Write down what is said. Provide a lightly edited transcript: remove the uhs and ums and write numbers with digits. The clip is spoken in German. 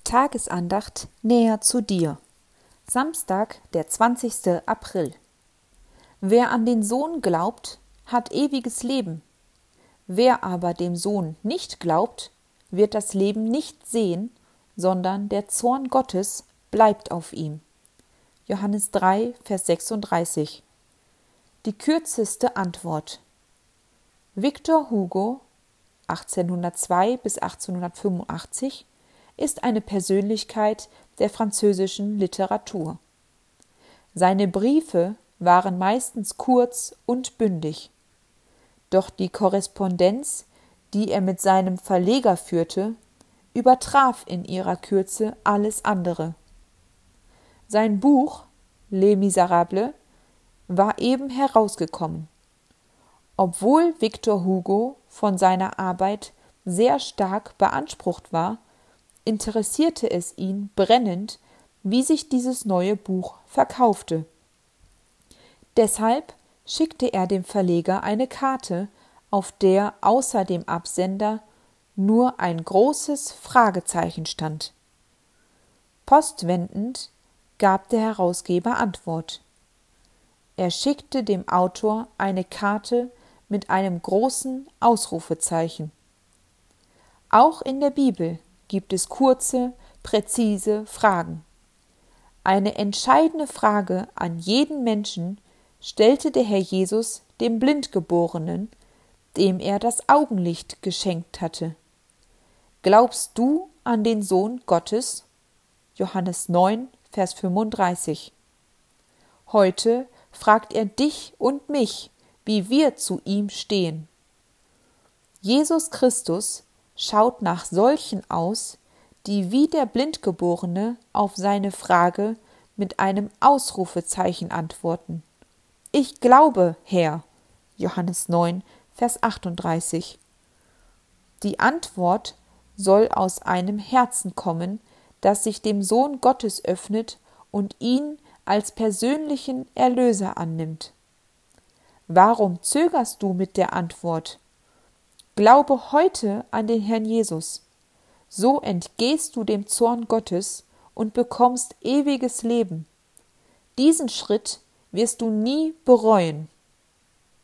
Tagesandacht näher zu dir. Samstag, der 20. April. Wer an den Sohn glaubt, hat ewiges Leben. Wer aber dem Sohn nicht glaubt, wird das Leben nicht sehen, sondern der Zorn Gottes bleibt auf ihm. Johannes 3, Vers 36. Die kürzeste Antwort. Victor Hugo, 1802 bis 1885, ist eine Persönlichkeit der französischen Literatur. Seine Briefe waren meistens kurz und bündig. Doch die Korrespondenz, die er mit seinem Verleger führte, übertraf in ihrer Kürze alles andere. Sein Buch Les Misérables war eben herausgekommen. Obwohl Victor Hugo von seiner Arbeit sehr stark beansprucht war, interessierte es ihn brennend, wie sich dieses neue Buch verkaufte. Deshalb schickte er dem Verleger eine Karte, auf der außer dem Absender nur ein großes Fragezeichen stand. Postwendend gab der Herausgeber Antwort. Er schickte dem Autor eine Karte mit einem großen Ausrufezeichen. Auch in der Bibel gibt es kurze, präzise Fragen. Eine entscheidende Frage an jeden Menschen stellte der Herr Jesus dem Blindgeborenen, dem er das Augenlicht geschenkt hatte. Glaubst du an den Sohn Gottes? Johannes 9, Vers 35. Heute fragt er dich und mich, wie wir zu ihm stehen. Jesus Christus schaut nach solchen aus, die wie der Blindgeborene auf seine Frage mit einem Ausrufezeichen antworten. Ich glaube, Herr. Johannes 9, Vers 38. Die Antwort soll aus einem Herzen kommen, das sich dem Sohn Gottes öffnet und ihn als persönlichen Erlöser annimmt. Warum zögerst du mit der Antwort? Glaube heute an den Herrn Jesus. So entgehst du dem Zorn Gottes und bekommst ewiges Leben. Diesen Schritt wirst du nie bereuen.